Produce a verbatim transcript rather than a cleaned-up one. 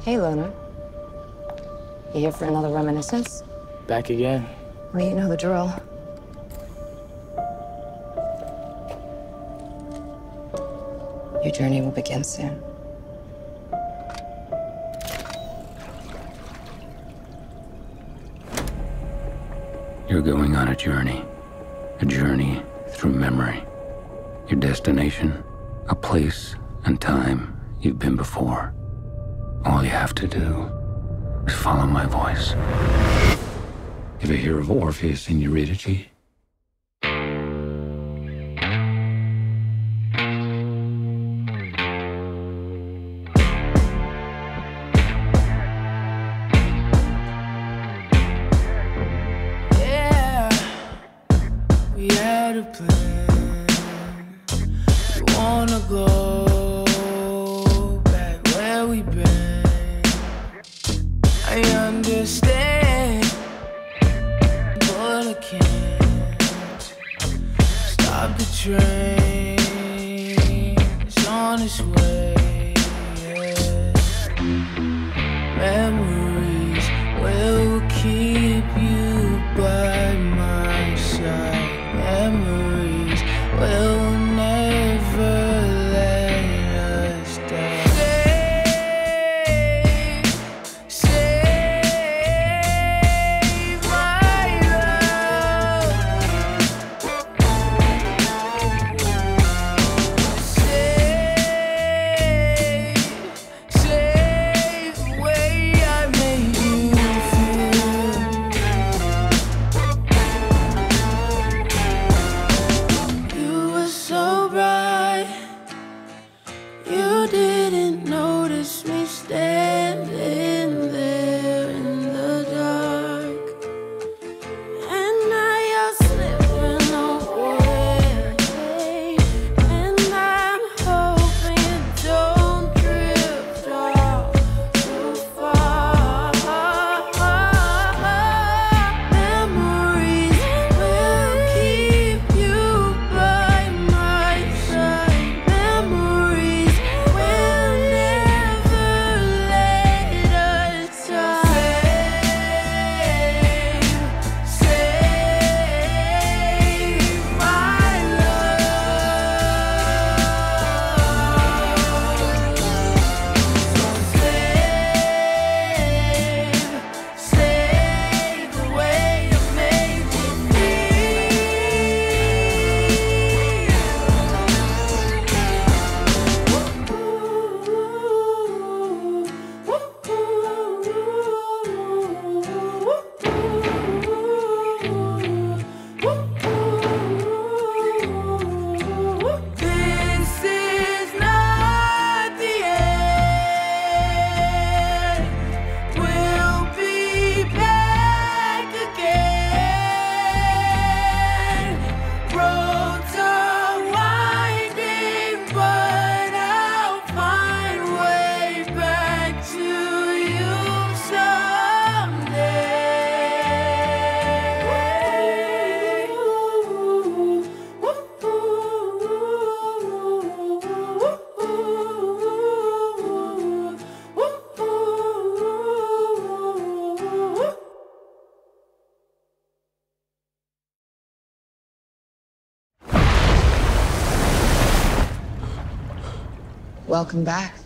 Hey, Luna. You here for another reminiscence? Back again. Well, you know the drill. Your journey will begin soon. You're going on a journey. A journey through memory. Your destination, a place and time you've been before. All you have to do is follow my voice. Ever hear of Orpheus and Eurydice? Yeah, we had a plan. We wanna go back where we've been. I understand, but I can't stop the train. It's on its way. Yeah. Memories will keep you by my side. Memories will never let us down. Save, save my love. Save, save the way I made you feel. You were so bright, you didn't notice me standing there in the dark. And now you're slipping away, and I'm hoping you don't drift off too far. Memories will keep you by my side. Memories will never let us down. Save, save my love. So save, save the way you made me This is not the end. We'll be back again. Roads are winding, but I'll find way back to you someday. Welcome back.